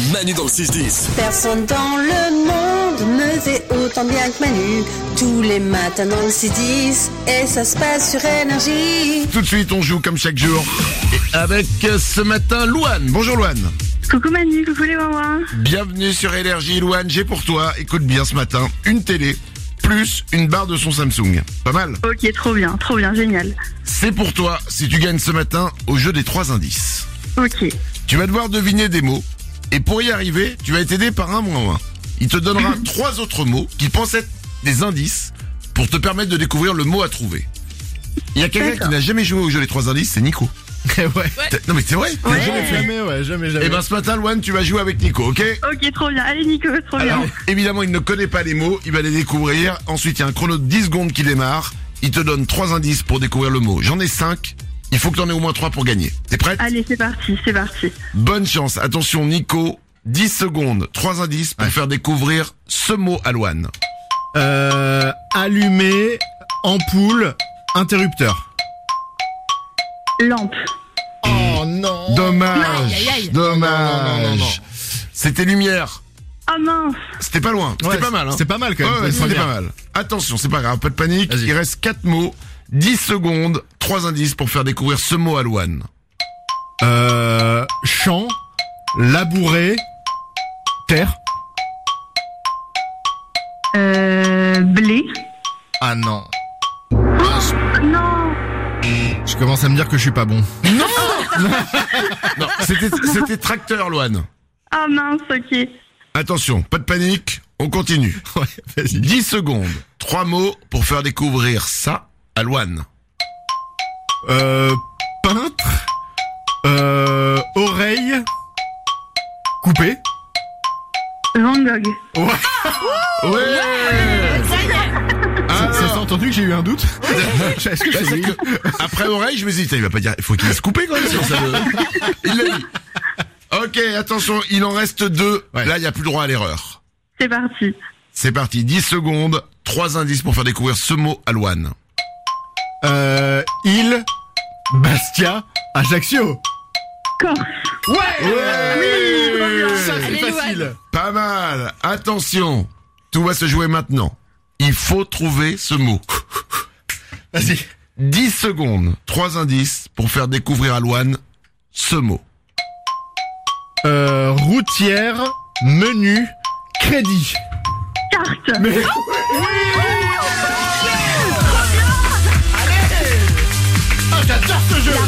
Manu dans le 6-10. Personne dans le monde me fait autant bien que Manu. Tous les matins dans le 6-10 et ça se passe sur Énergie. Tout de suite, on joue comme chaque jour. Et avec ce matin, Louane. Bonjour Louane. Coucou Manu, coucou les Wawa. Bienvenue sur Énergie. Louane, j'ai pour toi, écoute bien ce matin, une télé plus une barre de son Samsung. Pas mal? Ok, trop bien, génial. C'est pour toi si tu gagnes ce matin au jeu des 3 indices. Ok, Tu vas devoir deviner des mots et pour y arriver, tu vas être aidé par un moins 1. Il te donnera 3 autres mots qui pensent être des indices pour te permettre de découvrir le mot à trouver. Il y a quelqu'un D'accord. qui n'a jamais joué au jeu des 3 indices, c'est Nico. Ouais. Non mais c'est vrai. Ouais. Jamais. Et ben ce matin, Louane, tu vas jouer avec Nico, ok? ok, trop bien. Allez Nico, trop Alors, bien. évidemment, il ne connaît pas les mots, il va les découvrir. Ensuite, il y a un chrono de 10 secondes qui démarre. Il te donne 3 indices pour découvrir le mot. J'en ai 5. Il faut que tu en aies au moins 3 pour gagner. T'es prête? Allez, c'est parti. Bonne chance. Attention, Nico. 10 secondes, 3 indices pour faire découvrir ce mot à Louane. Allumé, ampoule, interrupteur. Lampe. Oh non. Dommage. Dommage. C'était lumière. Ah mince. C'était pas loin. C'était pas mal, hein. C'est pas mal quand même. Ouais, faut c'était dire. pas mal. Attention, c'est pas grave, pas de panique. Vas-y. Il reste 4 mots, 10 secondes, 3 indices pour faire découvrir ce mot à Louane. Champ, labourer, terre. Blé. Ah non. Non. Je commence à me dire que je suis pas bon. Non, c'était tracteur, Louane. Ah mince, ok. Attention, pas de panique, on continue. Ouais, vas-y. 10 secondes, 3 mots pour faire découvrir ça à Louane. Peintre, oreille, coupé. Van Gogh. Ouais. Ça s'est entendu que j'ai eu un doute. Est-ce que Bah, c'est c'est lui que, après oreille, je me dis, il va pas dire, il faut qu'il se couper quand même, sinon ça il l'a dit. Ok, attention, il en reste 2. Ouais. Là, il n'y a plus le droit à l'erreur. C'est parti. C'est parti, 10 secondes, 3 indices pour faire découvrir ce mot à Louane. Île, Bastia, Ajaccio. Corse. Ça c'est Allez, facile. Pas mal. Attention, tout va se jouer maintenant. Il faut trouver ce mot. Vas-y. 10 secondes, 3 indices pour faire découvrir à Louane ce mot. Routière, menu, crédit. Carte. Mais ah, j'adore ce jeu.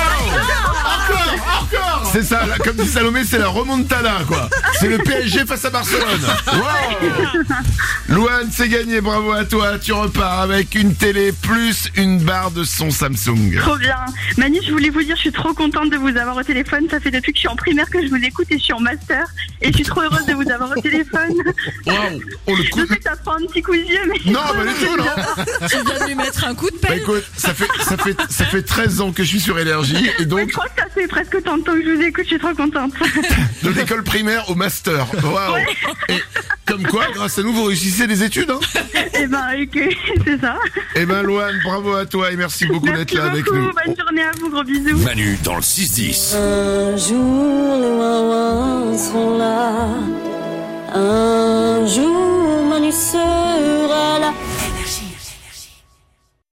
Encore. C'est ça, là, comme dit Salomé, c'est la remontada, quoi. C'est le PSG face à Barcelone. Wow. Louane, c'est gagné, bravo à toi. Tu repars avec une télé plus une barre de son Samsung. Trop bien. Manu, je voulais vous dire, je suis trop contente de vous avoir au téléphone. Ça fait depuis que je suis en primaire que je vous écoute et je suis en master. Et je suis trop heureuse de vous avoir au téléphone. Waouh. Oh, le coup. Je sais que ça prend un petit coup de vieux, mais... Non, bah, du tout, non. Tu viens de lui mettre un coup de Bah, pelle. écoute, ça fait 13 ans que je suis sur Énergie et Je donc crois que ça fait presque tant de temps que je vous écoute, je suis trop contente. de l'école primaire au master. Waouh. Et comme quoi, grâce à nous, vous réussissez les études, hein. Eh ben, ok, c'est ça. Eh ben, Louane, bravo à toi et merci beaucoup d'être Merci là avec beaucoup, nous. bonne journée à vous, gros bisous. Manu dans le 6-10. Un jour les Wawas seront là. Un jour Manu sera là.